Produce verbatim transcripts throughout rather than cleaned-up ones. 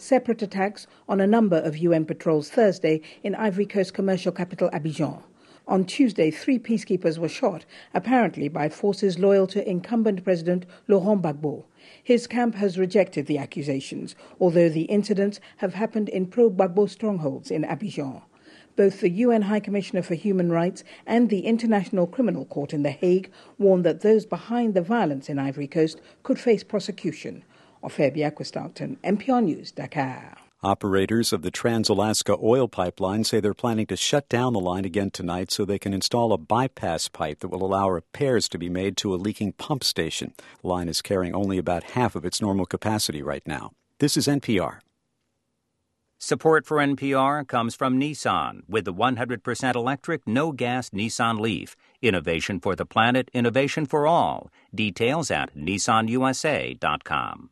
separate attacks on a number of U N patrols Thursday in Ivory Coast commercial capital Abidjan. On Tuesday, three peacekeepers were shot, apparently by forces loyal to incumbent President Laurent Gbagbo. His camp has rejected the accusations, although the incidents have happened in pro-Gbagbo strongholds in Abidjan. Both the U N High Commissioner for Human Rights and the International Criminal Court in The Hague warned that those behind the violence in Ivory Coast could face prosecution. Ophelia Quistarton, N P R News, Dakar. Operators of the Trans-Alaska oil pipeline say they're planning to shut down the line again tonight so they can install a bypass pipe that will allow repairs to be made to a leaking pump station. The line is carrying only about half of its normal capacity right now. This is N P R. Support for N P R comes from Nissan with the one hundred percent electric, no-gas Nissan Leaf. Innovation for the planet, innovation for all. Details at nissan u s a dot com.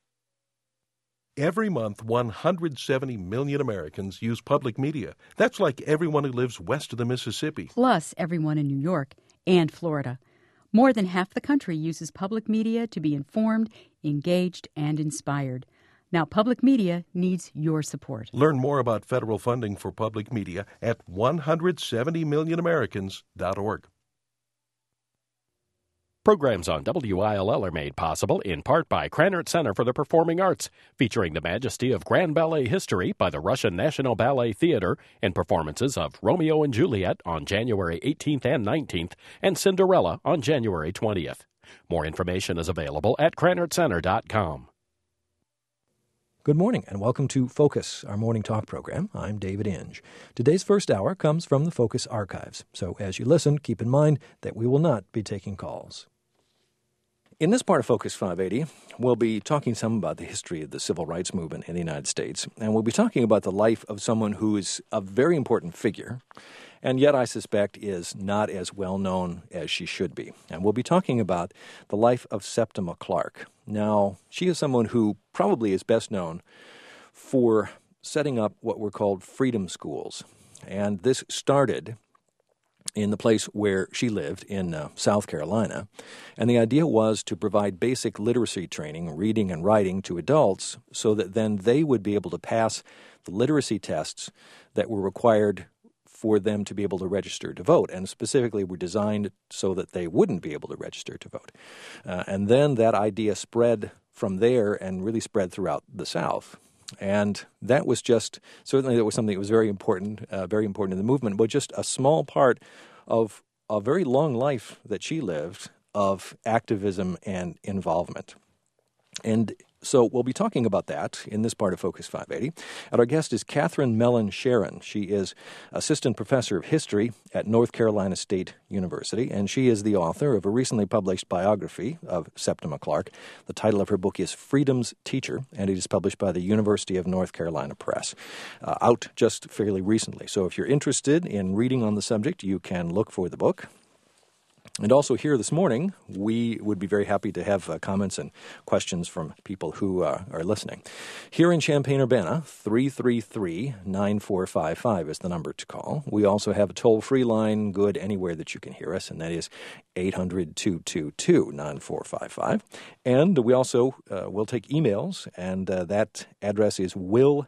Every month, one hundred seventy million Americans use public media. That's like everyone who lives west of the Mississippi. Plus everyone in New York and Florida. More than half the country uses public media to be informed, engaged, and inspired. Now, public media needs your support. Learn more about federal funding for public media at one hundred seventy million americans dot org. Programs on W I L L are made possible in part by Krannert Center for the Performing Arts, featuring the majesty of grand ballet history by the Russian National Ballet Theater and performances of Romeo and Juliet on January eighteenth and nineteenth and Cinderella on January twentieth. More information is available at krannert center dot com. Good morning and welcome to Focus, our morning talk program. I'm David Inge. Today's first hour comes from the Focus archives, so as you listen, keep in mind that we will not be taking calls. In this part of Focus five eighty, we'll be talking some about the history of the civil rights movement in the United States, and we'll be talking about the life of someone who is a very important figure, and yet I suspect is not as well known as she should be. And we'll be talking about the life of Septima Clark. Now, she is someone who probably is best known for setting up what were called freedom schools, and this started in the place where she lived in uh, South Carolina. And the idea was to provide basic literacy training, reading and writing to adults so that then they would be able to pass the literacy tests that were required for them to be able to register to vote, and specifically were designed so that they wouldn't be able to register to vote. Uh, and then that idea spread from there and really spread throughout the South. And that was just, certainly that was something that was very important, uh, very important in the movement, but just a small part of a very long life that she lived of activism and involvement. And so we'll be talking about that in this part of Focus five eighty. And our guest is Catherine Mellon Sharon. She is Assistant Professor of History at North Carolina State University, and she is the author of a recently published biography of Septima Clark. The title of her book is Freedom's Teacher, and it is published by the University of North Carolina Press, uh, out just fairly recently. So if you're interested in reading on the subject, you can look for the book. And also here this morning, we would be very happy to have uh, comments and questions from people who uh, are listening. Here in Champaign-Urbana, three three three, nine four five five is the number to call. We also have a toll-free line good anywhere that you can hear us, and that is eight hundred, two two two, nine four five five. And we also uh, will take emails, and uh, that address is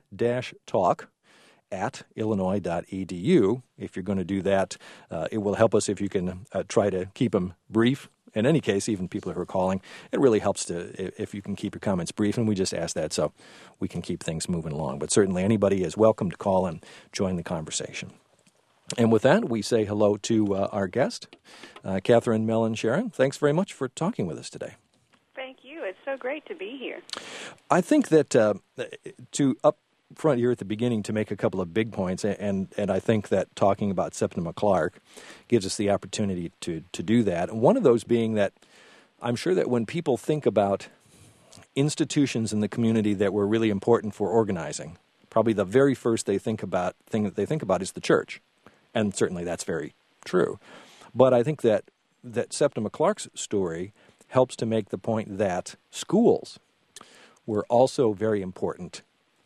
will-talk at illinois dot e d u. If you're going to do that, uh, it will help us if you can uh, try to keep them brief. In any case, even people who are calling, it really helps to if you can keep your comments brief, and we just ask that so we can keep things moving along. But certainly anybody is welcome to call and join the conversation. And with that, we say hello to uh, our guest, uh, Catherine Mellon Sharon. Thanks very much for talking with us today. Thank you. It's so great to be here. I think that uh, to up front here at the beginning to make a couple of big points, and and I think that talking about Septima Clark gives us the opportunity to, to do that. And one of those being that I'm sure that when people think about institutions in the community that were really important for organizing, probably the very first they think about thing that they think about is the church. And certainly that's very true. But I think that, that Septima Clark's story helps to make the point that schools were also very important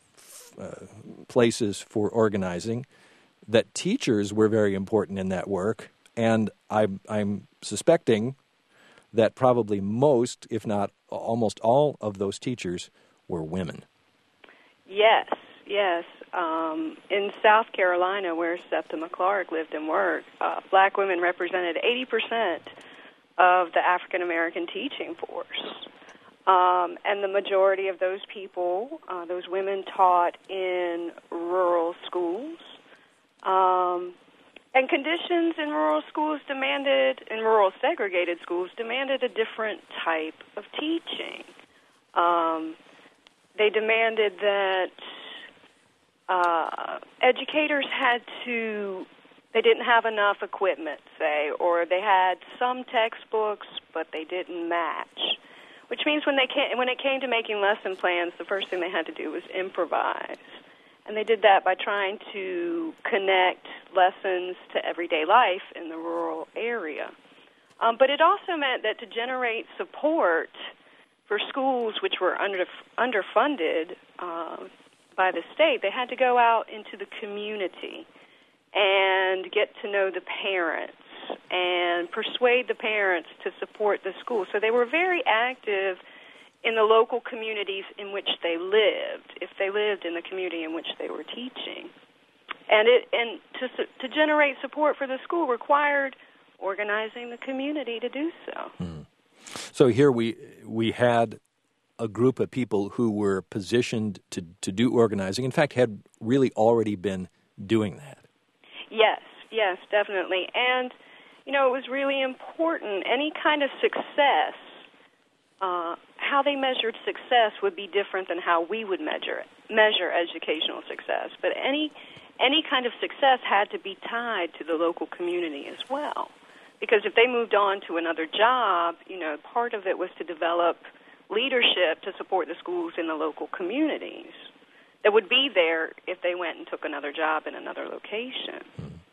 Uh, places for organizing, that teachers were very important in that work, and I'm, I'm suspecting that probably most, if not almost all, of those teachers were women. Yes, yes. Um, in South Carolina, where Septima Clark lived and worked, uh, black women represented eighty percent of the African-American teaching force. Um, and the majority of those people, uh, those women, taught in rural schools. Um, and conditions in rural schools demanded, in rural segregated schools, demanded a different type of teaching. Um, they demanded that uh, educators had to, they didn't have enough equipment, say, or they had some textbooks, but they didn't match. Which means when they came, when it came to making lesson plans, the first thing they had to do was improvise. And they did that by trying to connect lessons to everyday life in the rural area. Um, but it also meant that to generate support for schools which were under, underfunded uh, by the state, they had to go out into the community and get to know the parents and persuade the parents to support the school. So they were very active in the local communities in which they lived, if they lived in the community in which they were teaching. And it and to to generate support for the school required organizing the community to do so. Mm. So here we we had a group of people who were positioned to, to do organizing, in fact, had really already been doing that. Yes, yes, definitely. And, you know, it was really important. Any kind of success, uh, how they measured success would be different than how we would measure it, measure educational success. But any any kind of success had to be tied to the local community as well. Because if they moved on to another job, you know, part of it was to develop leadership to support the schools in the local communities that would be there if they went and took another job in another location.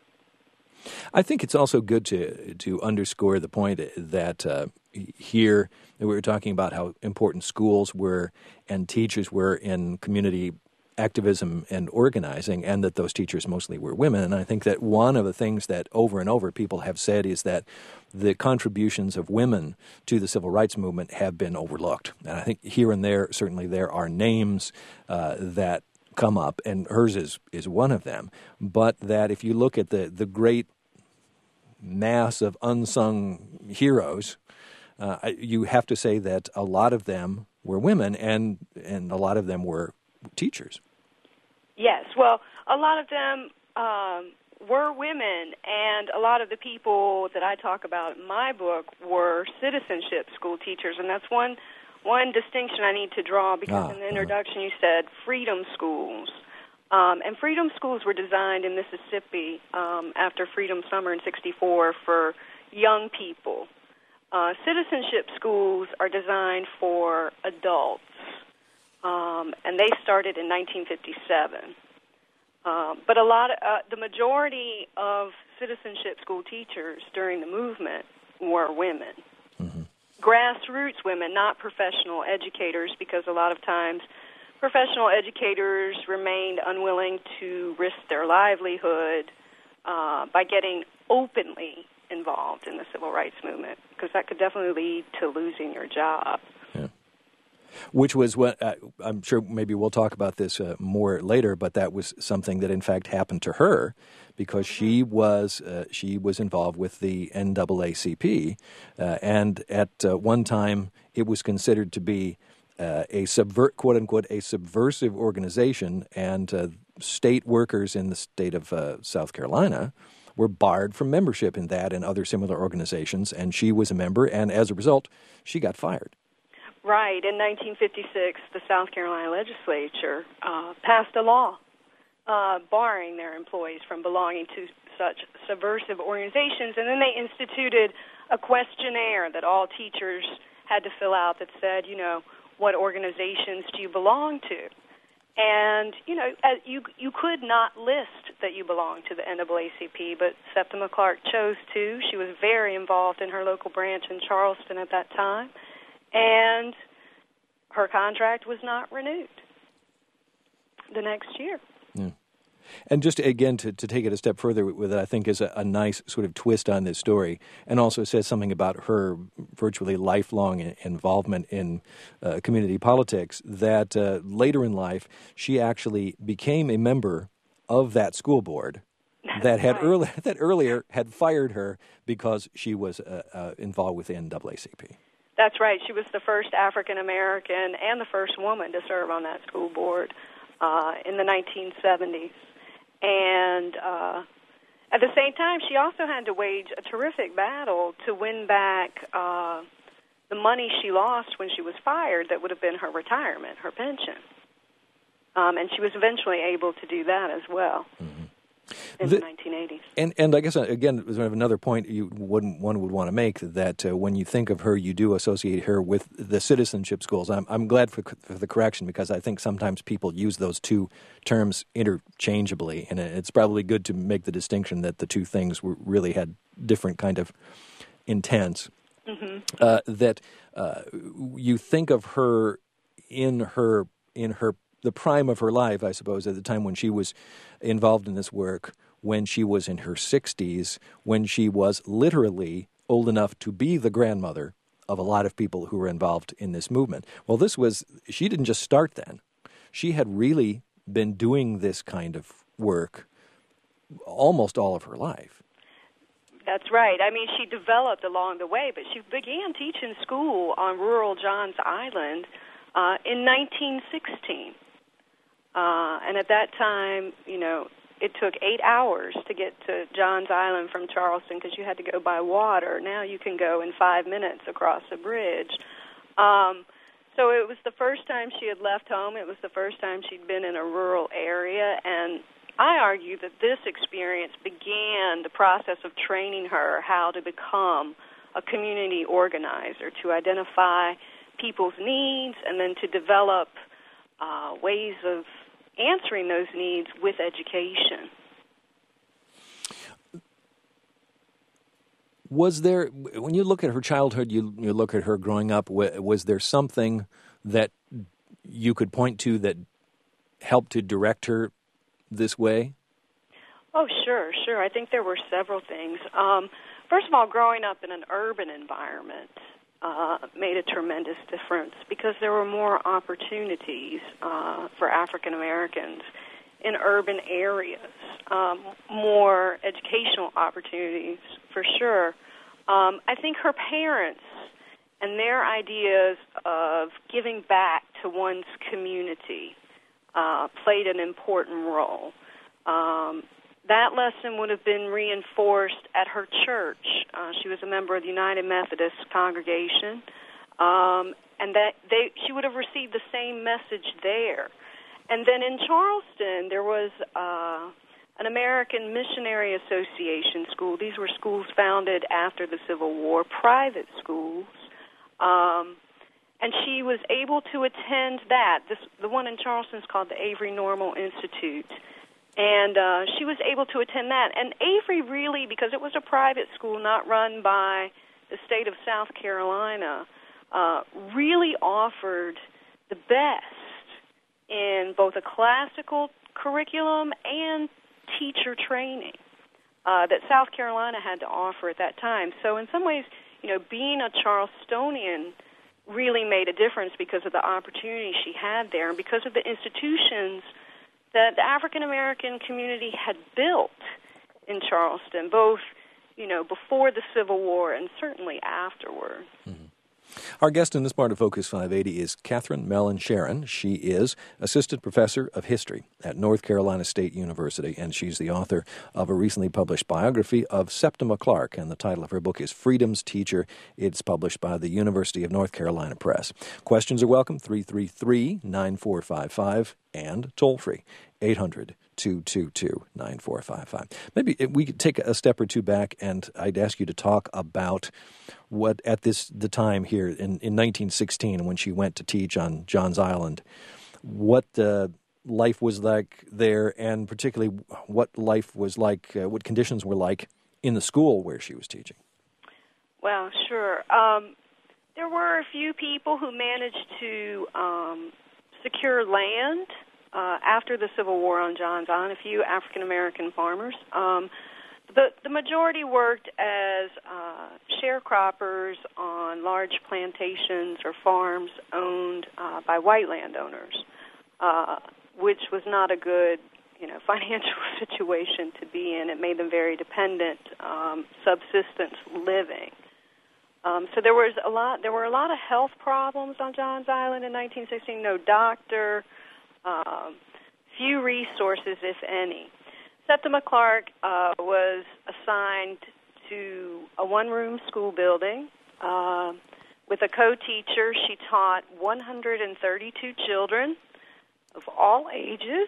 I think it's also good to to underscore the point that uh, here we were talking about how important schools were and teachers were in community activism and organizing, and that those teachers mostly were women. And I think that one of the things that over and over people have said is that the contributions of women to the civil rights movement have been overlooked. And I think here and there, certainly there are names uh, that come up, and hers is, is one of them. But that if you look at the, the great mass of unsung heroes, uh, you have to say that a lot of them were women, and, and a lot of them were teachers. Yes, well, a lot of them um, were women, and a lot of the people that I talk about in my book were citizenship school teachers, and that's one one distinction I need to draw, because ah, in the introduction uh-huh. you said freedom schools. Um, and freedom schools were designed in Mississippi um, after Freedom Summer in sixty-four for young people. Uh, citizenship schools are designed for adults. Um, and they started in nineteen fifty-seven. Um, but a lot, of, uh, the majority of citizenship school teachers during the movement were women. Mm-hmm. Grassroots women, not professional educators, because a lot of times professional educators remained unwilling to risk their livelihood uh, by getting openly involved in the civil rights movement, because that could definitely lead to losing your job. Yeah. Which was what, uh, I'm sure maybe we'll talk about this uh, more later, but that was something that in fact happened to her, because she was uh, she was involved with the N double A C P, uh, and at uh, one time it was considered to be uh, a subvert, quote unquote, a subversive organization, and uh, state workers in the state of uh, South Carolina were barred from membership in that and other similar organizations, and she was a member, and as a result, she got fired. Right. In nineteen fifty-six, the South Carolina legislature uh, passed a law uh, barring their employees from belonging to such subversive organizations, and then they instituted a questionnaire that all teachers had to fill out that said, you know, what organizations do you belong to? And, you know, you you could not list that you belonged to the N double A C P, but Septima Clark chose to. She was very involved in her local branch in Charleston at that time, and her contract was not renewed the next year. Yeah. And just, again, to, to take it a step further with it, I think is a, a nice sort of twist on this story, and also says something about her virtually lifelong involvement in uh, community politics, that uh, later in life, she actually became a member of that school board that had right. early, that earlier had fired her because she was uh, uh, involved with the N double A C P. That's right. She was the first African-American and the first woman to serve on that school board uh, in the nineteen seventies. And uh, at the same time, she also had to wage a terrific battle to win back uh, the money she lost when she was fired that would have been her retirement, her pension. Um, and she was eventually able to do that as well. Mm-hmm. In the, the nineteen eighties. And and I guess, again, there's another point you wouldn't, one would want to make, that uh, when you think of her, you do associate her with the citizenship schools. I'm I'm glad for, for the correction, because I think sometimes people use those two terms interchangeably, and it's probably good to make the distinction that the two things were, really had different kind of intents. Mm-hmm. Uh, that uh, you think of her in her in her the prime of her life, I suppose, at the time when she was involved in this work, when she was in her sixties, when she was literally old enough to be the grandmother of a lot of people who were involved in this movement. Well, this was, she didn't just start then. She had really been doing this kind of work almost all of her life. That's right. I mean, she developed along the way, but she began teaching school on rural Johns Island uh, in nineteen sixteen. Uh, and at that time, you know, it took eight hours to get to Johns Island from Charleston because you had to go by water. Now you can go in five minutes across a bridge. Um, so it was the first time she had left home. It was the first time she'd been in a rural area. And I argue that this experience began the process of training her how to become a community organizer, to identify people's needs and then to develop uh, ways of answering those needs with education. Was there, when you look at her childhood, you, you look at her growing up, was there something that you could point to that helped to direct her this way? Oh, sure, sure. I think there were several things. Um, first of all, growing up in an urban environment uh, made a tremendous difference because there were more opportunities uh, for African Americans in urban areas, um, more educational opportunities for sure. Um, I think her parents and their ideas of giving back to one's community uh, played an important role. Um, that lesson would have been reinforced at her church. Uh, she was a member of the United Methodist congregation, um, and that they she would have received the same message there. And then in Charleston, there was uh, an American Missionary Association school. These were schools founded after the Civil War, private schools. Um, and she was able to attend that. This, the one in Charleston is called the Avery Normal Institute. And uh, she was able to attend that. And Avery really, because it was a private school not run by the state of South Carolina, uh, really offered the best in both a classical curriculum and teacher training uh, that South Carolina had to offer at that time. So in some ways, you know, being a Charlestonian really made a difference because of the opportunity she had there and because of the institutions that the African-American community had built in Charleston, both, you know, before the Civil War and certainly afterward. Mm-hmm. Our guest in this part of Focus five eighty is Catherine Mellon Sharon. She is Assistant Professor of History at North Carolina State University, and she's the author of a recently published biography of Septima Clark, and the title of her book is Freedom's Teacher. It's published by the University of North Carolina Press. Questions are welcome, three three three, nine four five five, and toll-free, eight hundred, two two two, nine four five five. Maybe we could take a step or two back, and I'd ask you to talk about what, at this the time here in, in nineteen sixteen, when she went to teach on Johns Island, what uh, life was like there, and particularly what life was like, uh, what conditions were like in the school where she was teaching. Well, sure. Um, there were a few people who managed to um, secure land uh, after the Civil War on Johns Island, a few African-American farmers. Um, the, the majority worked as uh, sharecroppers on large plantations or farms owned uh, by white landowners, uh, which was not a good, you know, financial situation to be in. It made them very dependent, um, subsistence living. Um, so there was a lot. There were a lot of health problems on Johns Island in nineteen sixteen. No doctor, um, few resources, if any. Septima Clark uh, was assigned to a one-room school building uh, with a co-teacher. She taught one hundred thirty-two children of all ages.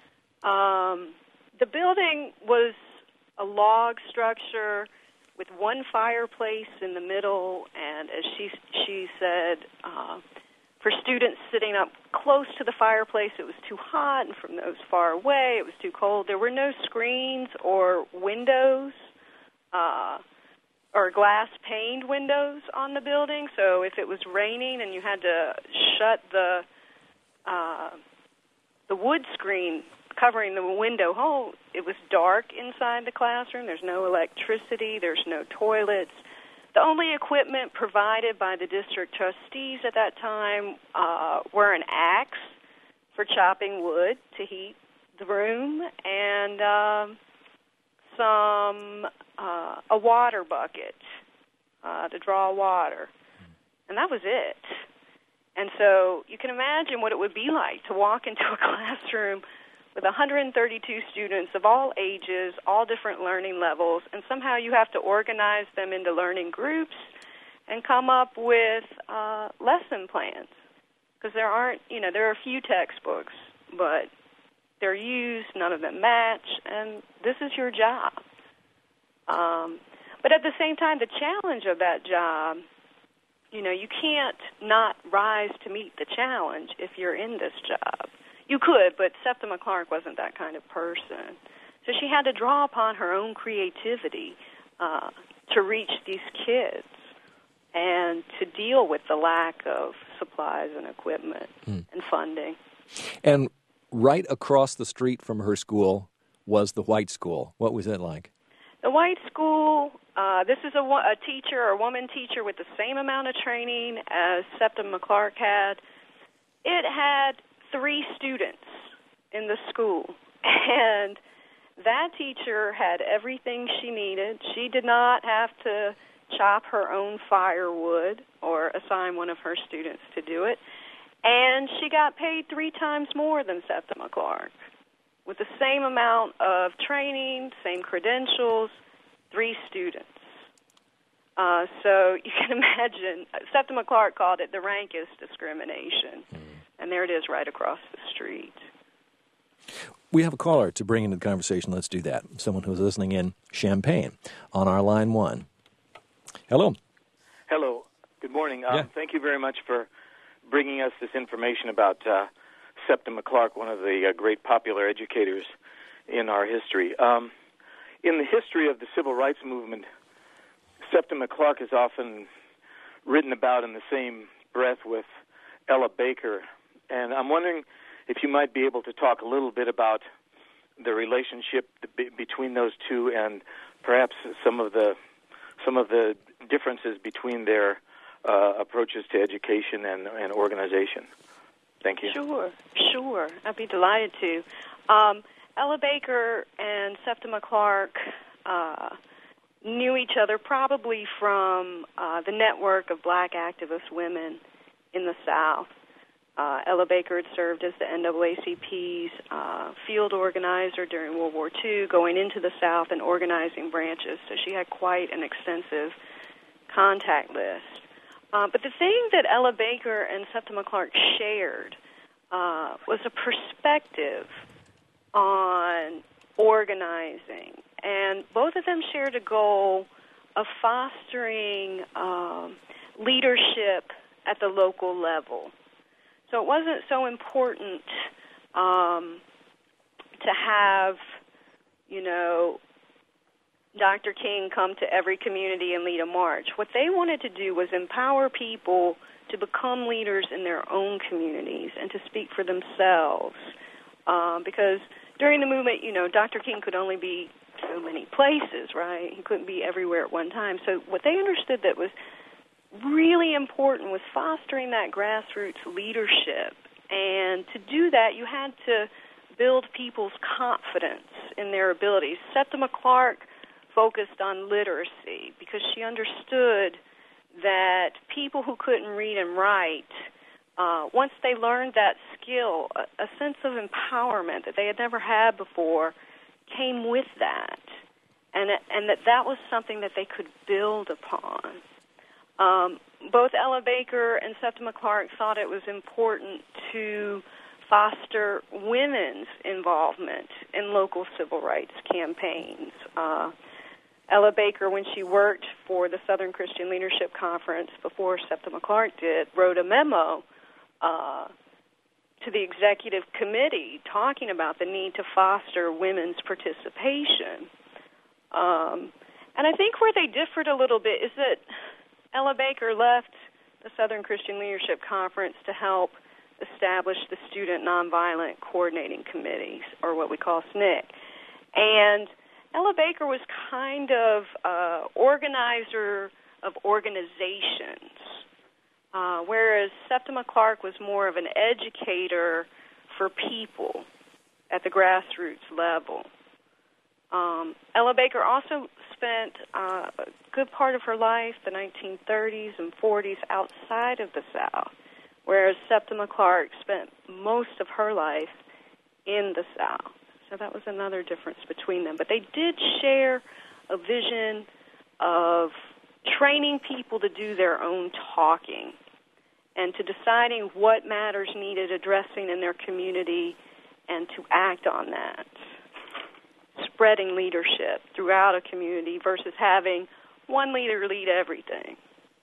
Um, the building was a log structure with one fireplace in the middle, and as she she said, uh, for students sitting up close to the fireplace, it was too hot, and from those far away, it was too cold. There were no screens or windows uh, or glass-paned windows on the building, so if it was raining and you had to shut the uh, the wood screen covering the window hole, it was dark inside the classroom. There's no electricity. There's no toilets. The only equipment provided by the district trustees at that time uh, were an axe for chopping wood to heat the room and um, some uh, a water bucket uh, to draw water, and that was it. And so you can imagine what it would be like to walk into a classroom with one hundred thirty-two students of all ages, all different learning levels, and somehow you have to organize them into learning groups and come up with uh, lesson plans. Because there aren't, you know, there are a few textbooks, but they're used, none of them match, and this is your job. Um, but at the same time, the challenge of that job, you know, you can't not rise to meet the challenge if you're in this job. You could, but Septima Clark wasn't that kind of person. So she had to draw upon her own creativity uh, to reach these kids and to deal with the lack of supplies and equipment mm. and funding. And right across the street from her school was the white school. What was it like? The white school, uh, this is a, a teacher or a woman teacher with the same amount of training as Septima Clark had. It had three students in the school, and that teacher had everything she needed. She did not have to chop her own firewood or assign one of her students to do it, and she got paid three times more than Septima Clark with the same amount of training, same credentials, three students. Uh, so you can imagine, Septima Clark called it the rankest discrimination. Mm. And there it is right across the street. We have a caller to bring into the conversation. Let's do that. Someone who's listening in Champaign on our line one. Hello. Hello. Good morning. Um, yeah. Thank you very much for bringing us this information about uh, Septima Clark, one of the uh, great popular educators in our history. Um, in the history of the civil rights movement, Septima Clark is often written about in the same breath with Ella Baker. And I'm wondering if you might be able to talk a little bit about the relationship between those two and perhaps some of the some of the differences between their uh, approaches to education and, and organization. Thank you. Sure, sure. I'd be delighted to. Um, Ella Baker and Septima Clark uh, knew each other probably from uh, the network of black activist women in the South. Uh, Ella Baker had served as the N double A C P's uh, field organizer during World War Two, going into the South and organizing branches. So she had quite an extensive contact list. Uh, but the thing that Ella Baker and Septima Clark shared uh, was a perspective on organizing. And both of them shared a goal of fostering um, leadership at the local level. So it wasn't so important um, to have, you know, Doctor King come to every community and lead a march. What they wanted to do was empower people to become leaders in their own communities and to speak for themselves uh, because during the movement, you know, Doctor King could only be so many places, right? He couldn't be everywhere at one time. So what they understood that was really important was fostering that grassroots leadership. And to do that, you had to build people's confidence in their abilities. Septima Clark focused on literacy because she understood that people who couldn't read and write, uh, once they learned that skill, a, a sense of empowerment that they had never had before came with that, and and that that was something that they could build upon. Um, both Ella Baker and Septima Clark thought it was important to foster women's involvement in local civil rights campaigns. Uh, Ella Baker, when she worked for the Southern Christian Leadership Conference before Septima Clark did, wrote a memo uh, to the executive committee talking about the need to foster women's participation. Um, and I think where they differed a little bit is that Ella Baker left the Southern Christian Leadership Conference to help establish the Student Nonviolent Coordinating Committees, or what we call S N C C. And Ella Baker was kind of uh, organizer of organizations, uh, whereas Septima Clark was more of an educator for people at the grassroots level. Um, Ella Baker also spent uh, a good part of her life, the nineteen thirties and forties, outside of the South, whereas Septima Clark spent most of her life in the South. So that was another difference between them. But they did share a vision of training people to do their own talking and to deciding what matters needed addressing in their community and to act on that. Spreading leadership throughout a community versus having one leader lead everything.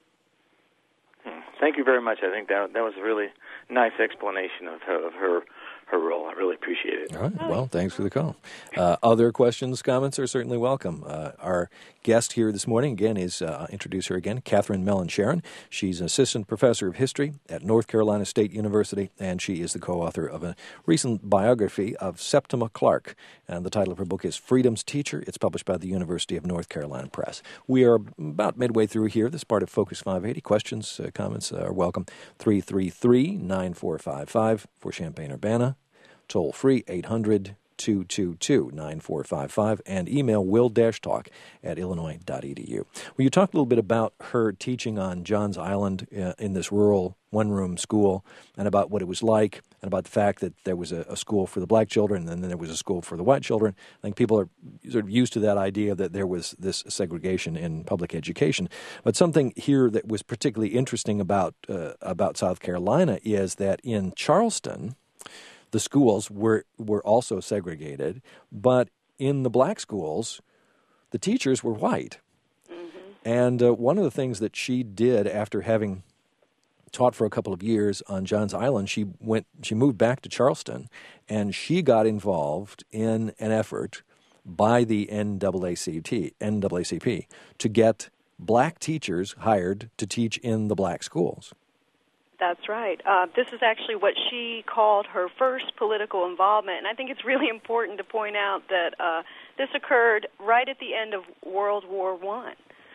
Thank you very much. I think that that was a really nice explanation of her, of her her role. I really appreciate it. All right. Well, thanks for the call. Uh, other questions, comments are certainly welcome. Uh, our guest here this morning, again, is, uh, I'll introduce her again, Catherine Mellon Sharon. She's an assistant professor of history at North Carolina State University, and she is the co-author of a recent biography of Septima Clark. And the title of her book is Freedom's Teacher. It's published by the University of North Carolina Press. We are about midway through here, this part of Focus five eighty. Questions, uh, comments are welcome. three three three, nine four five five for Champaign-Urbana. Toll free, eight hundred, two two two, nine four five five, and email will-talk at illinois dot e d u. Well, you talked a little bit about her teaching on Johns Island uh, in this rural one-room school, and about what it was like, and about the fact that there was a, a school for the black children, and then there was a school for the white children. I think people are sort of used to that idea that there was this segregation in public education. But something here that was particularly interesting about uh, about South Carolina is that in Charleston, the schools were, were also segregated, but in the black schools, the teachers were white. Mm-hmm. And uh, one of the things that she did after having taught for a couple of years on Johns Island, she went, she moved back to Charleston, and she got involved in an effort by the N double A C P, N double A C P to get black teachers hired to teach in the black schools. That's right. Uh, this is actually what she called her first political involvement, and I think it's really important to point out that uh, this occurred right at the end of World War One.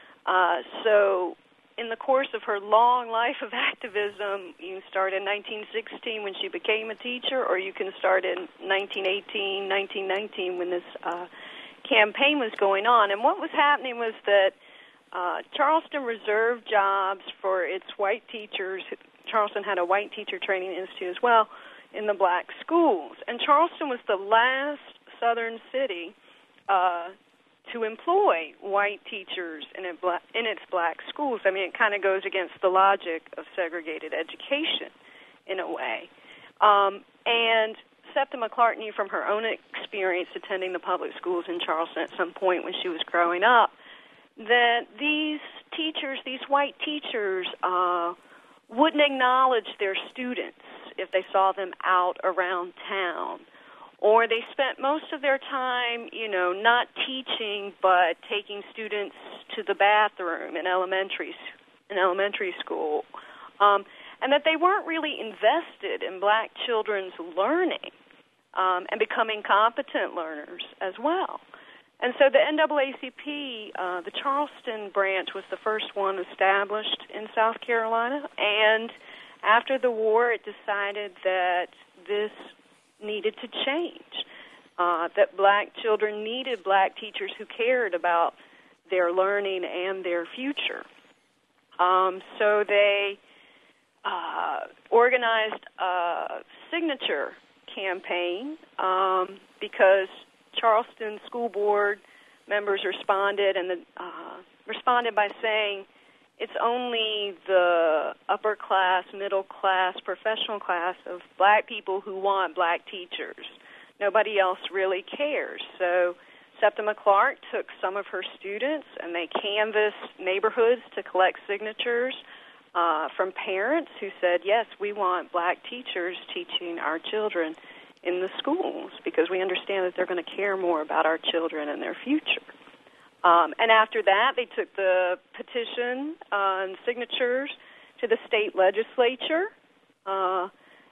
Uh, so in the course of her long life of activism, you can start in nineteen sixteen when she became a teacher, or you can start in nineteen eighteen, nineteen nineteen when this uh, campaign was going on. And what was happening was that uh, Charleston reserved jobs for its white teachers. Charleston had a white teacher training institute as well in the black schools. And Charleston was the last southern city uh, to employ white teachers in, a black, in its black schools. I mean, it kind of goes against the logic of segregated education in a way. Um, and Septima Clark knew from her own experience attending the public schools in Charleston at some point when she was growing up that these teachers, these white teachers, uh, wouldn't acknowledge their students if they saw them out around town. Or they spent most of their time, you know, not teaching but taking students to the bathroom in elementary in elementary school. Um, and that they weren't really invested in black children's learning. um, and becoming competent learners as well. And so the N double A C P, uh, the Charleston branch, was the first one established in South Carolina, and after the war it decided that this needed to change, uh, that black children needed black teachers who cared about their learning and their future. Um, so they uh, organized a signature campaign um, because Charleston School Board members responded and the, uh, responded by saying it's only the upper class, middle class, professional class of black people who want black teachers. Nobody else really cares. So Septima Clark took some of her students and they canvassed neighborhoods to collect signatures uh, from parents who said, yes, we want black teachers teaching our children in the schools because we understand that they're going to care more about our children and their future. Um, and after that, they took the petition uh, and signatures to the state legislature, uh,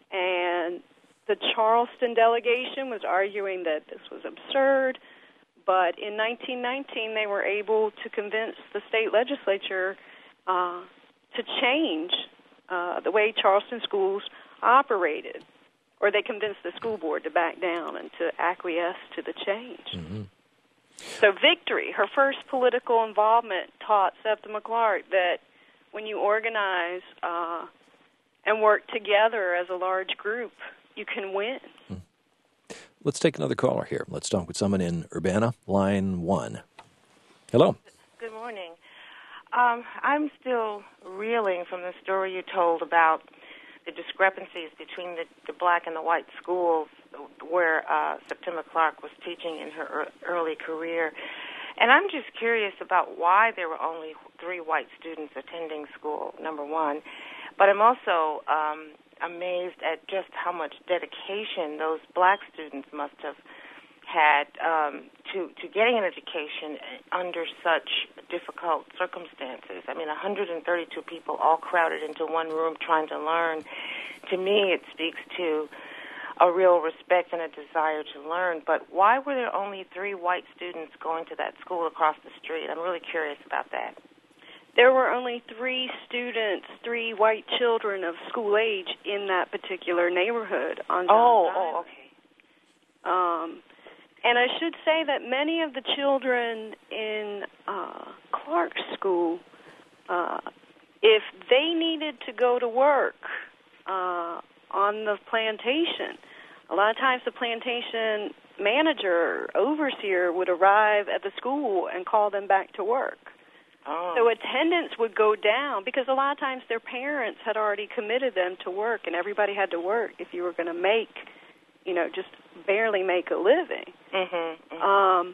and the Charleston delegation was arguing that this was absurd, but in nineteen nineteen, they were able to convince the state legislature uh, to change uh, the way Charleston schools operated, or they convinced the school board to back down and to acquiesce to the change. Mm-hmm. So Victory, her first political involvement, taught Septima Clark that when you organize uh, and work together as a large group, you can win. Hmm. Let's take another caller here. Let's talk with someone in Urbana, line one. Hello. Good morning. Um, I'm still reeling from the story you told about the discrepancies between the, the black and the white schools where uh, Septima Clark was teaching in her early career. And I'm just curious about why there were only three white students attending school, number one. But I'm also um, amazed at just how much dedication those black students must have had um, to, to getting an education under such difficult circumstances. I mean, one hundred thirty-two people all crowded into one room trying to learn. To me, it speaks to a real respect and a desire to learn. But why were there only three white students going to that school across the street? I'm really curious about that. There were only three students, three white children of school age in that particular neighborhood on Johns Oh, Island. oh, okay. Um, and I should say that many of the children in uh, Clark's school, uh, if they needed to go to work uh, on the plantation, a lot of times the plantation manager, overseer, would arrive at the school and call them back to work. Oh. So attendance would go down because a lot of times their parents had already committed them to work, and everybody had to work if you were going to make, you know, just barely make a living. Mm-hmm, mm-hmm. Um,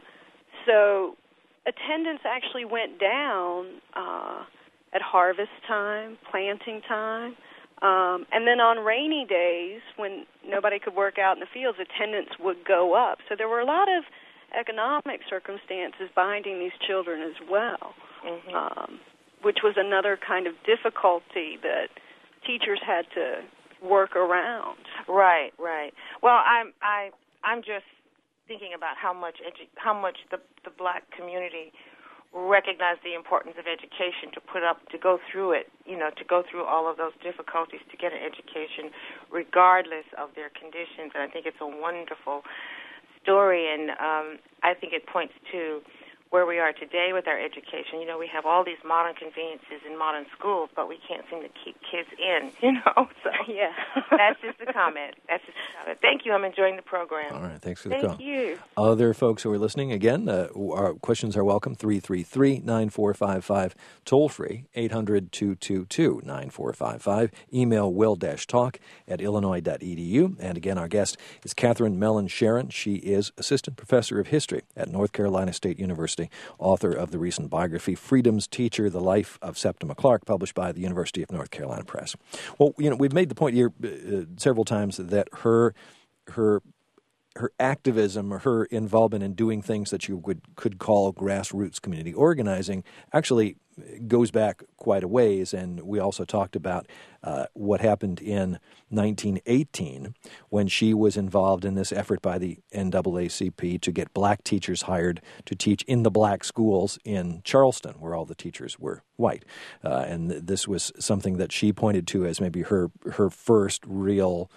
so attendance actually went down uh, at harvest time, planting time, um, and then on rainy days when nobody could work out in the fields, attendance would go up. So there were a lot of economic circumstances binding these children as well. Mm-hmm. Um, which was another kind of difficulty that teachers had to work around. Right, right. Well, I'm I I'm just thinking about how much edu- how much the the black community recognized the importance of education to put up to go through it, you know, to go through all of those difficulties to get an education, regardless of their conditions. And I think it's a wonderful story, and um, I think it points to where we are today with our education. You know, we have all these modern conveniences in modern schools, but we can't seem to keep kids in, you know. So yeah, that's just a comment. That's just a comment. Thank you. I'm enjoying the program. All right. Thanks for the Thank call. Thank you. Other folks who are listening, again, uh, our questions are welcome. three three three, nine four five five. Toll free, eight hundred, two two two, nine four five five. Email will-talk at illinois dot e d u. And again, our guest is Catherine Mellon Sharon. She is Assistant Professor of History at North Carolina State University, author of the recent biography, Freedom's Teacher, The Life of Septima Clark, published by the University of North Carolina Press. Well, you know, we've made the point here uh, several times that her her her activism or her involvement in doing things that you would could call grassroots community organizing actually goes back quite a ways. And we also talked about uh, what happened in nineteen eighteen when she was involved in this effort by the N double A C P to get black teachers hired to teach in the black schools in Charleston, where all the teachers were white. Uh, and th- this was something that she pointed to as maybe her her first real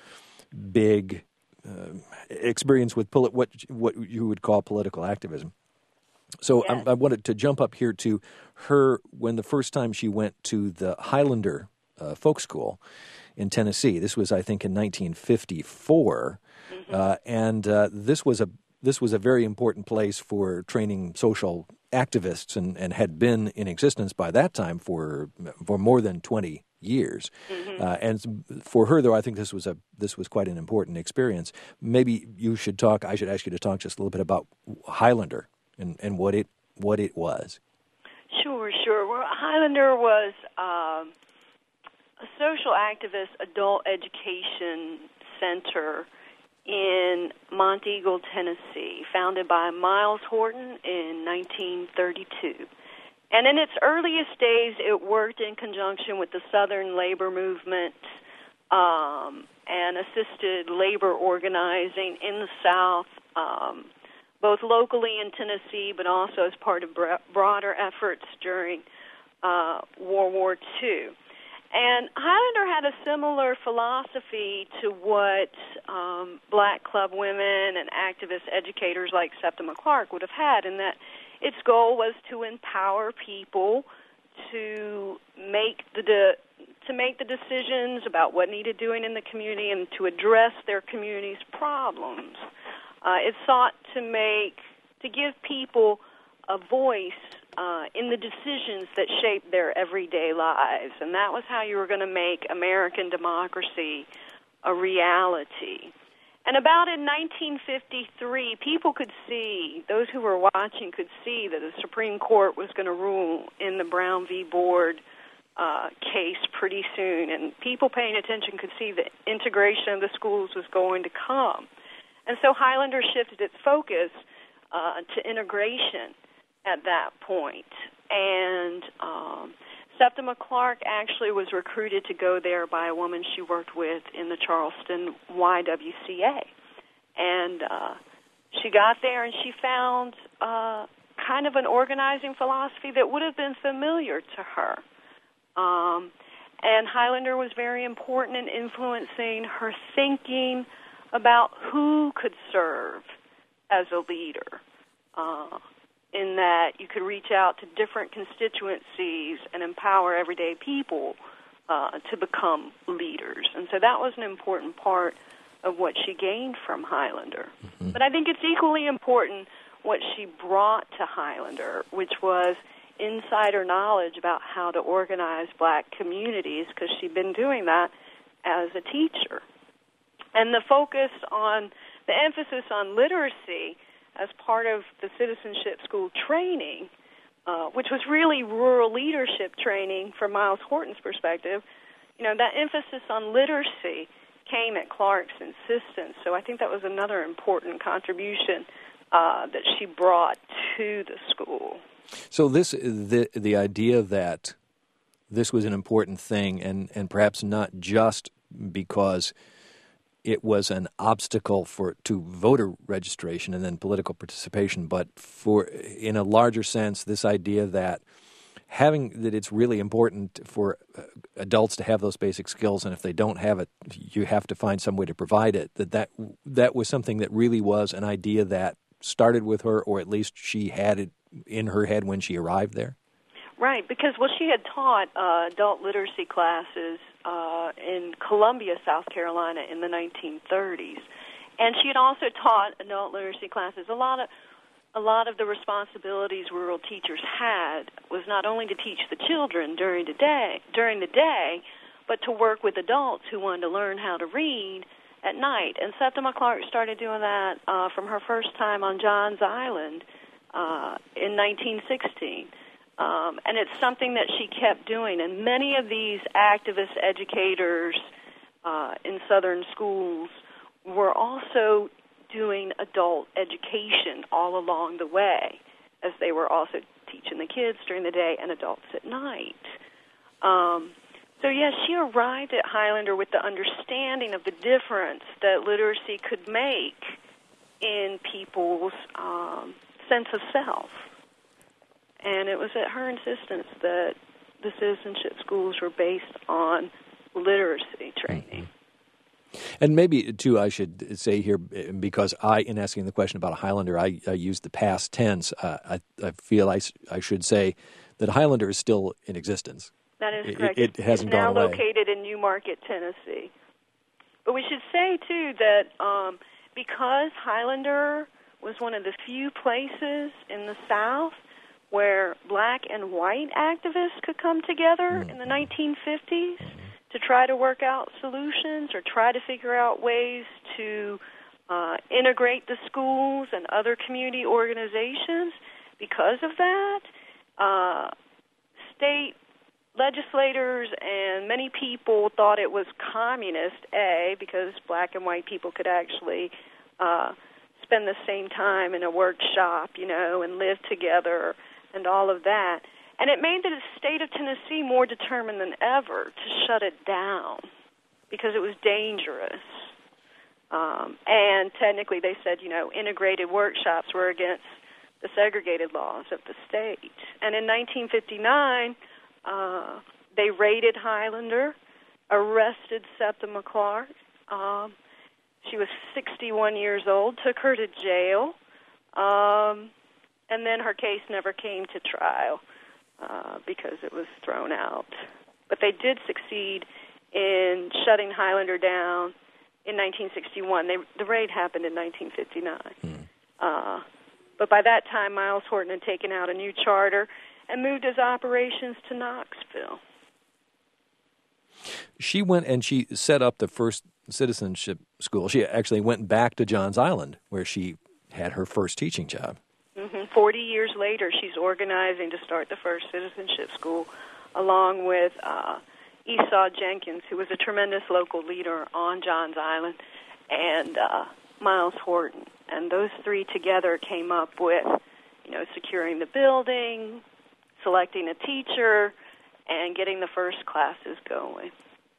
big uh, experience with poli- what what you would call political activism. So yes. I, I wanted to jump up here to her when the first time she went to the Highlander uh, Folk School in Tennessee. This was, I think, in nineteen fifty-four, mm-hmm. uh, and uh, this was a this was a very important place for training social activists, and, and had been in existence by that time for for more than twenty years. Mm-hmm. Uh, and for her, though, I think this was a this was quite an important experience. Maybe you should talk. I should ask you to talk just a little bit about Highlander. And, and what it what it was. Sure, sure. Well, Highlander was um, a social activist adult education center in Monteagle, Tennessee, founded by Miles Horton in nineteen thirty-two. And in its earliest days, it worked in conjunction with the Southern labor movement um, and assisted labor organizing in the South, um, both locally in Tennessee, but also as part of broader efforts during uh, World War Two. And Highlander had a similar philosophy to what um, black club women and activist educators like Septima Clark would have had, in that its goal was to empower people to make the de- to make the decisions about what needed doing in the community and to address their community's problems. Uh, it sought to make, to give people a voice uh, in the decisions that shape their everyday lives. And that was how you were going to make American democracy a reality. And about in nineteen fifty-three, people could see, those who were watching could see that the Supreme Court was going to rule in the Brown v. Board uh, case pretty soon. And people paying attention could see the integration of the schools was going to come. And so Highlander shifted its focus uh, to integration at that point. And um, Septima Clark actually was recruited to go there by a woman she worked with in the Charleston Y W C A. And uh, she got there and she found uh, kind of an organizing philosophy that would have been familiar to her. Um, and Highlander was very important in influencing her thinking about who could serve as a leader, uh, in that you could reach out to different constituencies and empower everyday people uh, to become leaders. And so that was an important part of what she gained from Highlander. Mm-hmm. But I think it's equally important what she brought to Highlander, which was insider knowledge about how to organize black communities, because she'd been doing that as a teacher. And the focus on, the emphasis on literacy as part of the citizenship school training, uh, which was really rural leadership training from Miles Horton's perspective, you know, that emphasis on literacy came at Clark's insistence. So I think that was another important contribution uh, that she brought to the school. So this, the the idea that this was an important thing, and, and perhaps not just because it was an obstacle for to voter registration and then political participation, but for, in a larger sense, this idea that having that it's really important for adults to have those basic skills, and if they don't have it, you have to find some way to provide it. That that that was something that really was an idea that started with her, or at least she had it in her head when she arrived there. Right, because well, she had taught uh, adult literacy classes uh, in Columbia, South Carolina, in the nineteen thirties, and she had also taught adult literacy classes. A lot of a lot of the responsibilities rural teachers had was not only to teach the children during the day, during the day, but to work with adults who wanted to learn how to read at night. And Septima Clark started doing that uh, from her first time on Johns Island uh, in nineteen sixteen. Um, and it's something that she kept doing. And many of these activist educators uh, in southern schools were also doing adult education all along the way, as they were also teaching the kids during the day and adults at night. Um, so, yes, she arrived at Highlander with the understanding of the difference that literacy could make in people's um, sense of self. And it was at her insistence that the citizenship schools were based on literacy training. And maybe, too, I should say here, because I, in asking the question about a Highlander, I, I used the past tense. Uh, I, I feel I, I should say that Highlander is still in existence. That is correct. It, it hasn't it's now gone away. located in Newmarket, Tennessee. But we should say, too, that um, because Highlander was one of the few places in the South where black and white activists could come together mm-hmm. in the nineteen fifties mm-hmm. to try to work out solutions or try to figure out ways to uh, integrate the schools and other community organizations. Because of that, uh, state legislators and many people thought it was communist, A, because black and white people could actually uh, spend the same time in a workshop, you know, and live together and all of that. And it made the state of Tennessee more determined than ever to shut it down because it was dangerous. Um, and technically they said, you know, integrated workshops were against the segregated laws of the state. And in nineteen fifty-nine, uh, they raided Highlander, arrested Septima Clark. Um, she was sixty-one years old, took her to jail, um, and then her case never came to trial uh, because it was thrown out. But they did succeed in shutting Highlander down in nineteen sixty-one. They, the raid happened in nineteen fifty-nine. Hmm. Uh, but by that time, Miles Horton had taken out a new charter and moved his operations to Knoxville. She went and she set up the first citizenship school. She actually went back to Johns Island, where she had her first teaching job. Mm-hmm. Forty years later, she's organizing to start the first citizenship school, along with uh, Esau Jenkins, who was a tremendous local leader on Johns Island, and uh, Miles Horton. And those three together came up with, you know, securing the building, selecting a teacher, and getting the first classes going.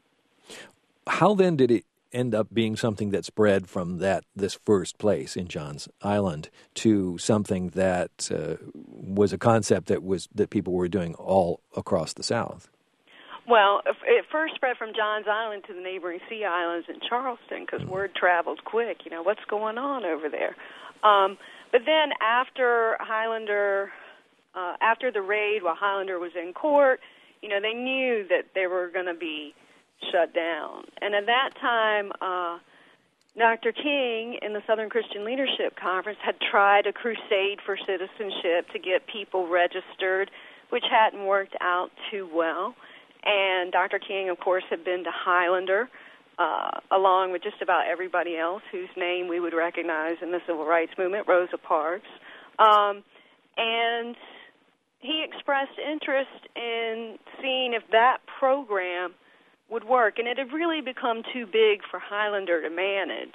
How then did it end up being something that spread from that this first place in Johns Island to something that uh, was a concept that was that people were doing all across the South? Well, it first spread from Johns Island to the neighboring Sea Islands in Charleston because mm-hmm. word traveled quick. You know, what's going on over there? Um, but then after Highlander, uh, after the raid, while Highlander was in court, you know, they knew that they were going to be shut down. And at that time, uh, Doctor King in the Southern Christian Leadership Conference had tried a crusade for citizenship to get people registered, which hadn't worked out too well. And Doctor King, of course, had been to Highlander, uh, along with just about everybody else whose name we would recognize in the Civil Rights Movement, Rosa Parks. Um, and he expressed interest in seeing if that program would work. And it had really become too big for Highlander to manage.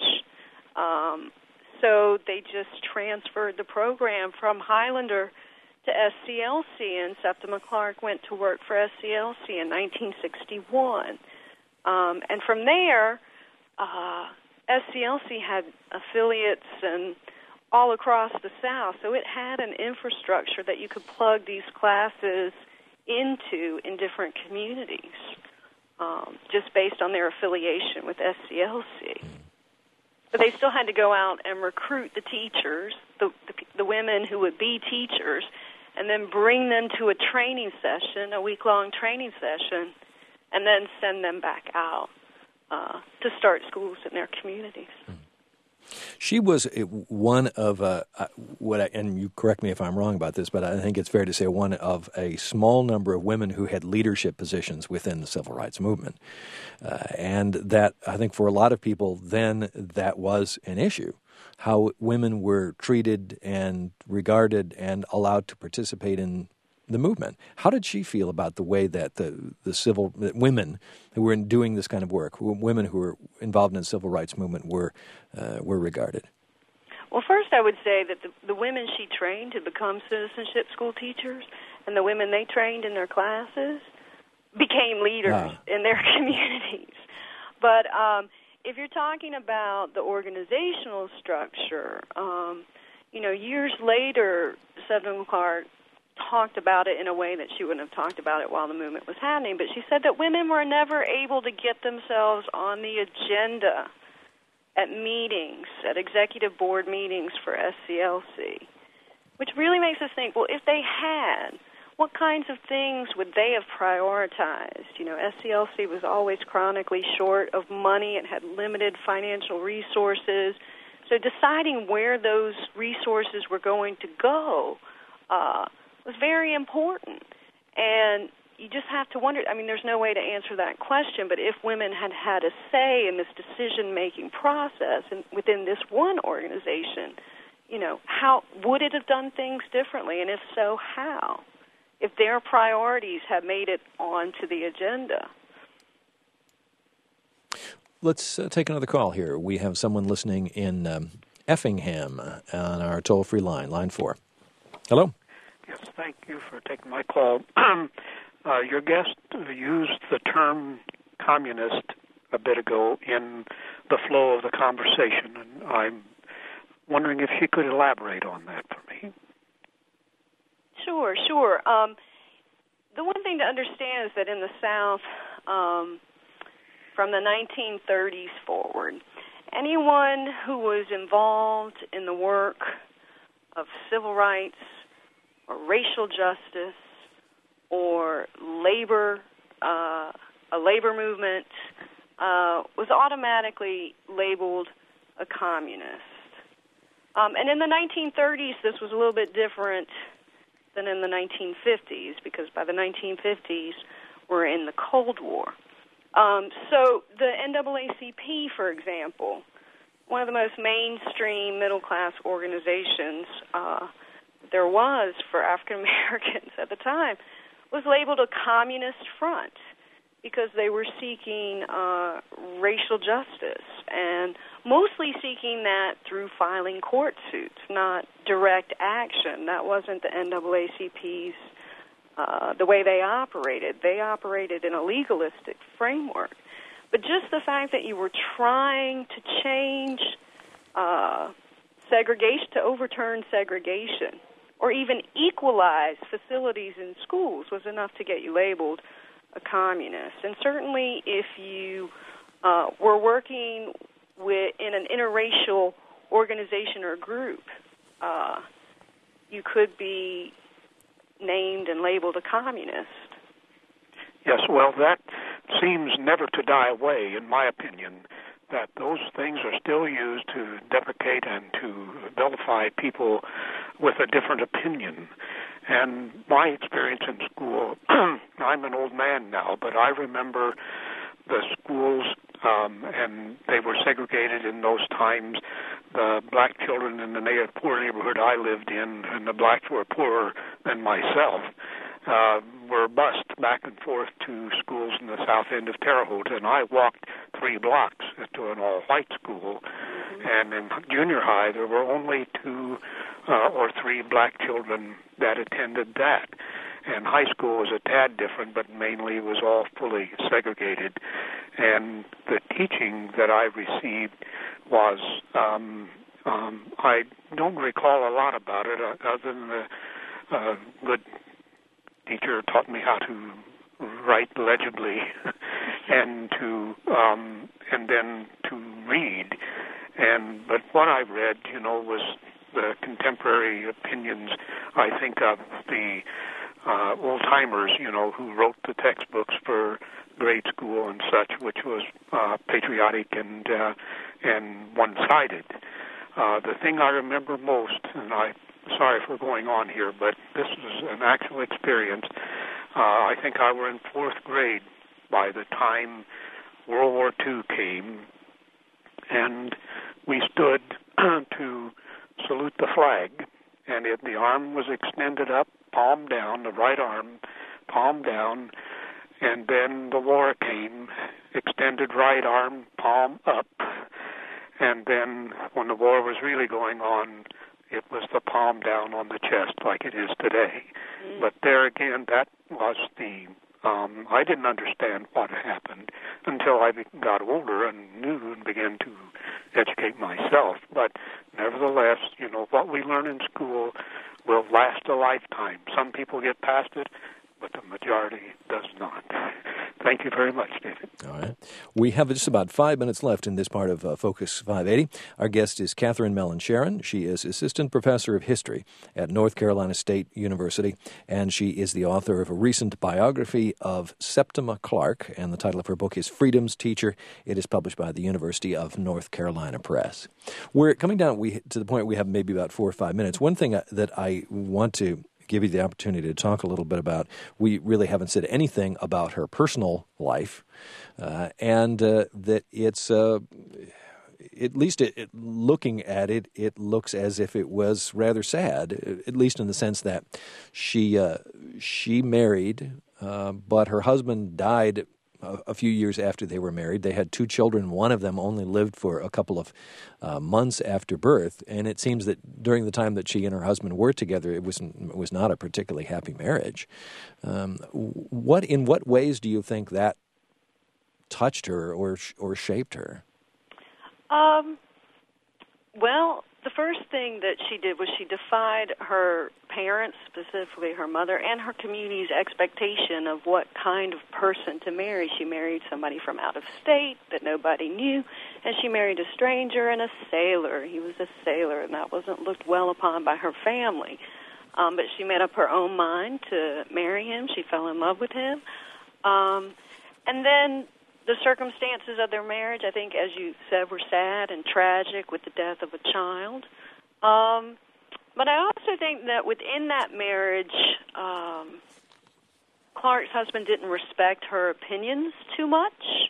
Um, so they just transferred the program from Highlander to S C L C, and Septima Clark went to work for S C L C in nineteen sixty-one. Um, and from there, uh, S C L C had affiliates and all across the South, so it had an infrastructure that you could plug these classes into in different communities, um, just based on their affiliation with S C L C. But they still had to go out and recruit the teachers, the, the, the women who would be teachers, and then bring them to a training session, a week-long training session, and then send them back out uh, to start schools in their communities. She was one of, uh, what I, and you correct me if I'm wrong about this, but I think it's fair to say one of a small number of women who had leadership positions within the civil rights movement. Uh, and that, I think for a lot of people then, that was an issue. How women were treated and regarded and allowed to participate in the movement. How did she feel about the way that the, the civil that women who were doing this kind of work, who, women who were involved in the civil rights movement, were uh, were regarded? Well, first I would say that the, the women she trained to become citizenship school teachers and the women they trained in their classes became leaders ah. in their communities. But um, if you're talking about the organizational structure, um, you know, years later, Septima Clark talked about it in a way that she wouldn't have talked about it while the movement was happening, but she said that women were never able to get themselves on the agenda at meetings, at executive board meetings for S C L C, which really makes us think, well, if they had, what kinds of things would they have prioritized? You know, S C L C was always chronically short of money. It had limited financial resources. So deciding where those resources were going to go uh, was very important. And you just have to wonder, I mean, there's no way to answer that question, but if women had had a say in this decision-making process and within this one organization, you know, how would it have done things differently? And if so, how? If their priorities had made it onto the agenda. Let's uh, take another call here. We have someone listening in um, Effingham on our toll-free line, line four. Hello. Yes, thank you for taking my call. uh, your guest used the term communist a bit ago in the flow of the conversation, and I'm wondering if she could elaborate on that for me. Sure, sure. Um, the one thing to understand is that in the South, um, from the nineteen thirties forward, anyone who was involved in the work of civil rights or racial justice or labor, uh, a labor movement, uh, was automatically labeled a communist. Um, and in the nineteen thirties, this was a little bit different than in the nineteen fifties, because by the nineteen fifties, we're in the Cold War. Um, so the N double A C P, for example, one of the most mainstream middle-class organizations uh, there was for African Americans at the time, was labeled a communist front because they were seeking uh, racial justice, and mostly seeking that through filing court suits, not direct action. That wasn't the N double A C P's, uh, the way they operated. They operated in a legalistic framework. But just the fact that you were trying to change uh, segregation, to overturn segregation, or even equalize facilities in schools was enough to get you labeled a communist. And certainly if you uh, were working with, in an interracial organization or group, uh, you could be named and labeled a communist. Yes, well, that seems never to die away, in my opinion, that those things are still used to deprecate and to vilify people with a different opinion. And my experience in school, I'm an old man now, but I remember the schools, um, and they were segregated in those times. The black children in the native poor neighborhood I lived in, and the blacks were poorer than myself, uh, were bused back and forth to schools in the south end of Terre Haute, and I walked three blocks to an all-white school. And in junior high, there were only two uh, or three black children that attended that. And high school was a tad different, but mainly was all fully segregated. And the teaching that I received was, um, um, I don't recall a lot about it, uh, other than the uh, good teacher taught me how to write legibly and to um, and then to read. And but what I read, you know, was the contemporary opinions, I think, of the uh, old-timers, you know, who wrote the textbooks for grade school and such, which was uh, patriotic and uh, and one-sided. Uh, the thing I remember most, and I'm sorry for going on here, but this was an actual experience. Uh, I think I were in fourth grade by the time World War Two came, and we stood to salute the flag, and it, the arm was extended up, palm down, the right arm, palm down, and then the war came, extended right arm, palm up, And then when the war was really going on, it was the palm down on the chest like it is today. Mm. But there again, that was the, um, I didn't understand what happened until I got older and knew and began to educate myself. But nevertheless, you know, what we learn in school will last a lifetime. Some people get past it, but the majority does not. Thank you very much, David. All right. We have just about five minutes left in this part of uh, Focus five eighty. Our guest is Catherine Mellon Sharon. She is Assistant Professor of History at North Carolina State University, and she is the author of a recent biography of Septima Clark, and the title of her book is Freedom's Teacher. It is published by the University of North Carolina Press. We're coming down we, to the point we have maybe about four or five minutes. One thing that I want to give you the opportunity to talk a little bit about. We really haven't said anything about her personal life, uh, and uh, that it's, uh, at least it, it, looking at it, it looks as if it was rather sad, at least in the sense that she uh, she married, uh, but her husband died a few years after they were married. They had two children. One of them only lived for a couple of uh, months after birth, and it seems that during the time that she and her husband were together, it was it was not a particularly happy marriage. Um, what in what ways do you think that touched her or or shaped her? Um. Well, the first thing that she did was she defied her parents, specifically her mother, and her community's expectation of what kind of person to marry. She married somebody from out of state that nobody knew, and she married a stranger and a sailor. He was a sailor, and that wasn't looked well upon by her family. Um, but she made up her own mind to marry him. She fell in love with him. Um, and then the circumstances of their marriage, I think, as you said, were sad and tragic with the death of a child. Um, but I also think that within that marriage, um, Clark's husband didn't respect her opinions too much.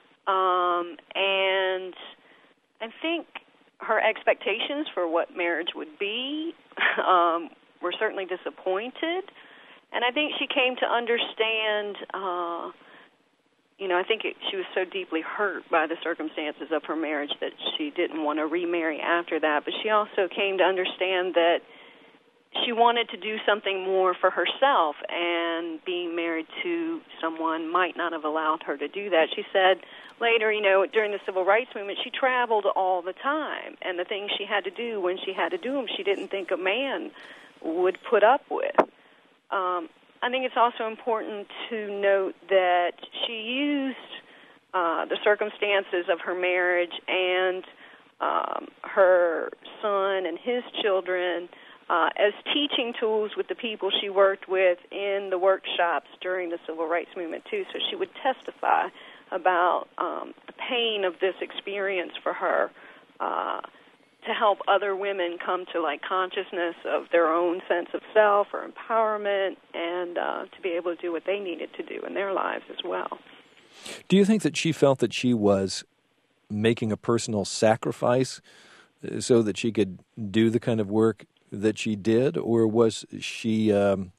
Um, and I think her expectations for what marriage would be um, were certainly disappointed. And I think she came to understand uh You know, I think it, she was so deeply hurt by the circumstances of her marriage that she didn't want to remarry after that. But she also came to understand that she wanted to do something more for herself, and being married to someone might not have allowed her to do that. She said later, you know, during the Civil Rights Movement, she traveled all the time, and the things she had to do when she had to do them, she didn't think a man would put up with. Um, I think it's also important to note that she used uh, the circumstances of her marriage and um, her son and his children uh, as teaching tools with the people she worked with in the workshops during the Civil Rights Movement, too. So she would testify about um, the pain of this experience for her, uh, to help other women come to like consciousness of their own sense of self or empowerment, and uh, to be able to do what they needed to do in their lives as well. Do you think that she felt that she was making a personal sacrifice so that she could do the kind of work that she did, or was she um,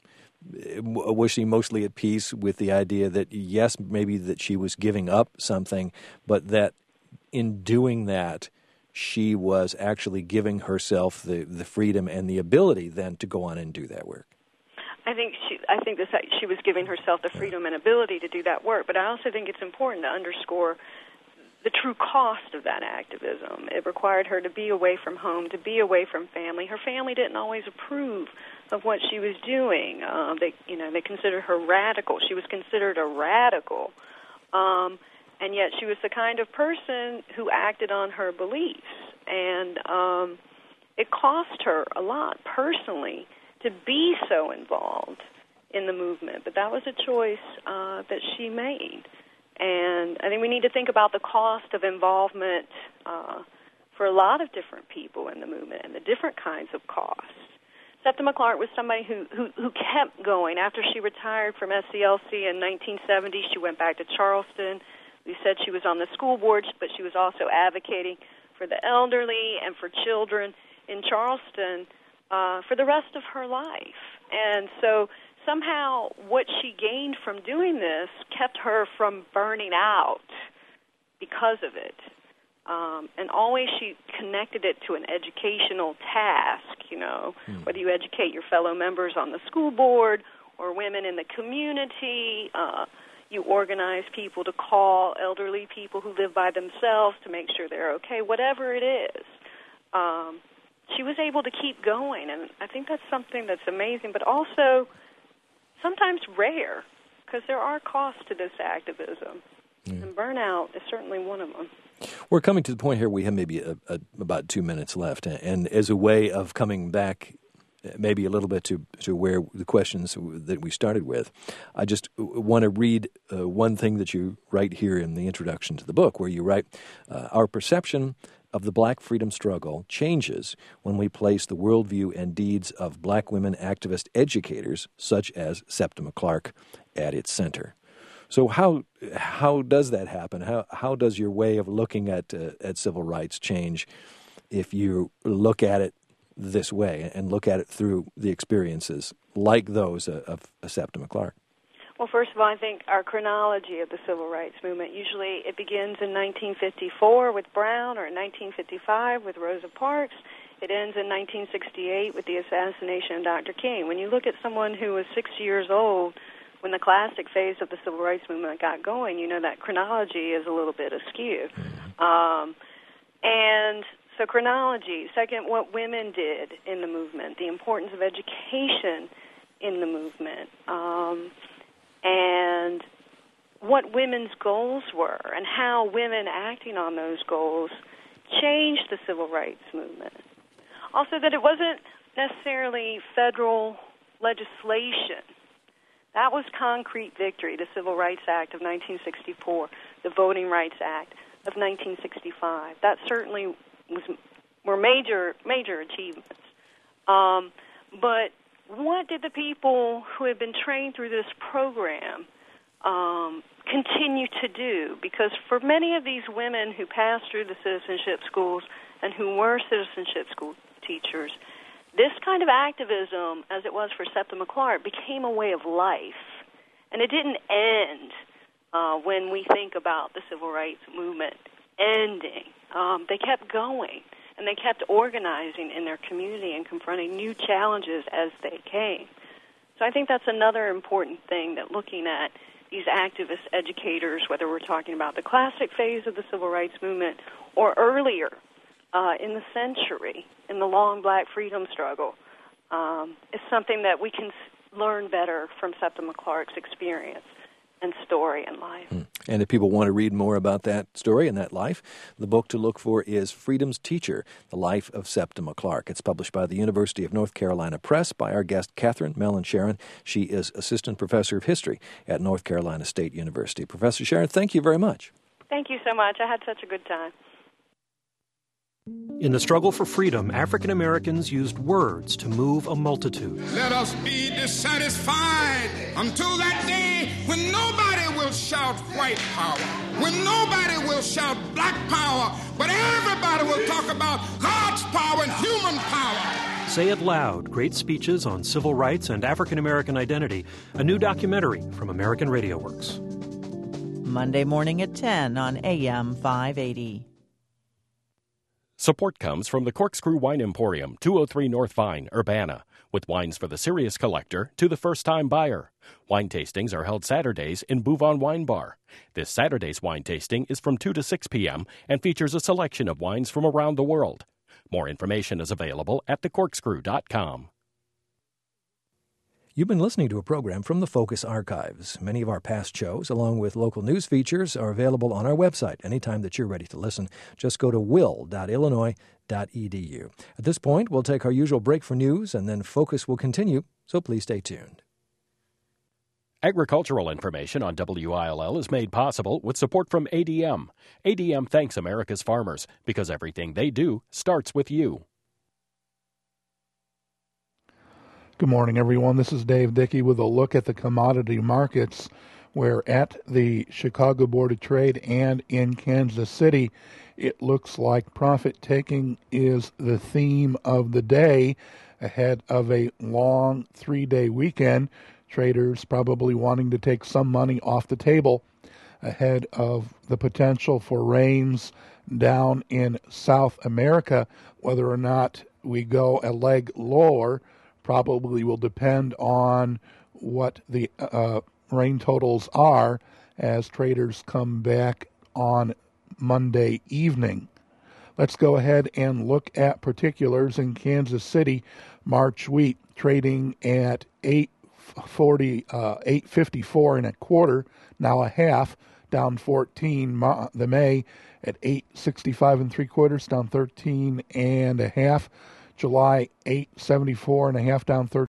was she mostly at peace with the idea that, yes, maybe that she was giving up something, but that in doing that, she was actually giving herself the, the freedom and the ability then to go on and do that work? I think she I think this, she was giving herself the freedom and ability to do that work, but I also think it's important to underscore the true cost of that activism. It required her to be away from home, to be away from family. Her family didn't always approve of what she was doing. Uh, they, you know, they considered her radical. She was considered a radical. Um And yet she was the kind of person who acted on her beliefs. And um, it cost her a lot personally to be so involved in the movement. But that was a choice uh, that she made. And I think we need to think about the cost of involvement uh, for a lot of different people in the movement and the different kinds of costs. Septima Clark was somebody who, who, who kept going. After she retired from S C L C in nineteen seventy, she went back to Charleston. We said she was on the school board, but she was also advocating for the elderly and for children in Charleston uh, for the rest of her life. And so somehow what she gained from doing this kept her from burning out because of it. Um, and always she connected it to an educational task, you know, mm. whether you educate your fellow members on the school board or women in the community. Uh, you organize people to call elderly people who live by themselves to make sure they're okay, whatever it is. Um, she was able to keep going, and I think that's something that's amazing, but also sometimes rare, because there are costs to this activism, mm. and burnout is certainly one of them. We're coming to the point here we have maybe a, a, about two minutes left, and as a way of coming back maybe a little bit to, to where the questions that we started with, I just want to read uh, one thing that you write here in the introduction to the book, where you write, uh, our perception of the black freedom struggle changes when we place the worldview and deeds of black women activist educators, such as Septima Clark, at its center. So how how does that happen? How how does your way of looking at uh, at civil rights change if you look at it this way and look at it through the experiences like those of, of Septima Clark? Well, first of all, I think our chronology of the civil rights movement, usually it begins in nineteen fifty-four with Brown, or in nineteen fifty-five with Rosa Parks. It ends in nineteen sixty-eight with the assassination of Doctor King. When you look at someone who was six years old when the classic phase of the civil rights movement got going, you know that chronology is a little bit askew. Um, and so chronology. Second, what women did in the movement, the importance of education in the movement, um, and what women's goals were and how women acting on those goals changed the civil rights movement. Also that it wasn't necessarily federal legislation. That was concrete victory, the Civil Rights Act of nineteen sixty-four, the Voting Rights Act of nineteen sixty-five. That certainly was were major major achievements. Um, but what did the people who had been trained through this program um, continue to do? Because for many of these women who passed through the citizenship schools and who were citizenship school teachers, this kind of activism, as it was for Septima Clark, became a way of life. And it didn't end uh, when we think about the civil rights movement ending. Um, they kept going, and they kept organizing in their community and confronting new challenges as they came. So I think that's another important thing, that looking at these activist educators, whether we're talking about the classic phase of the civil rights movement or earlier uh, in the century, in the long black freedom struggle, um, is something that we can learn better from Septima Clark's experience and story and life. Mm. And if people want to read more about that story and that life, the book to look for is Freedom's Teacher, The Life of Septima Clark. It's published by the University of North Carolina Press by our guest, Catherine Mellon Sharon. She is Assistant Professor of History at North Carolina State University. Professor Sharon, thank you very much. Thank you so much. I had such a good time. In the struggle for freedom, African Americans used words to move a multitude. Let us be dissatisfied until that day when nobody will shout white power, when nobody will shout black power, but everybody will talk about God's power and human power. Say It Loud, Great Speeches on Civil Rights and African American Identity, a new documentary from American Radio Works. Monday morning at ten on A M five eighty. Support comes from the Corkscrew Wine Emporium, two oh three North Vine, Urbana, with wines for the serious collector to the first-time buyer. Wine tastings are held Saturdays in Bouvon Wine Bar. This Saturday's wine tasting is from two to six p.m. and features a selection of wines from around the world. More information is available at the corkscrew dot com. You've been listening to a program from the Focus Archives. Many of our past shows, along with local news features, are available on our website anytime that you're ready to listen. Just go to will dot illinois dot e d u. At this point, we'll take our usual break for news, and then Focus will continue, so please stay tuned. Agricultural information on W I L L is made possible with support from A D M. A D M thanks America's farmers because everything they do starts with you. Good morning, everyone. This is Dave Dickey with a look at the commodity markets, where at the Chicago Board of Trade and in Kansas City, it looks like profit-taking is the theme of the day ahead of a long three-day weekend. Traders probably wanting to take some money off the table ahead of the potential for rains down in South America. Whether or not we go a leg lower probably will depend on what the uh, rain totals are as traders come back on Monday evening. Let's go ahead and look at particulars in Kansas City. March wheat trading at eight forty, uh, eight fifty-four and a quarter, now a half, down fourteen. The May at eight sixty-five and three quarters, down thirteen and a half. July eight seventy-four and a half, down thirteen.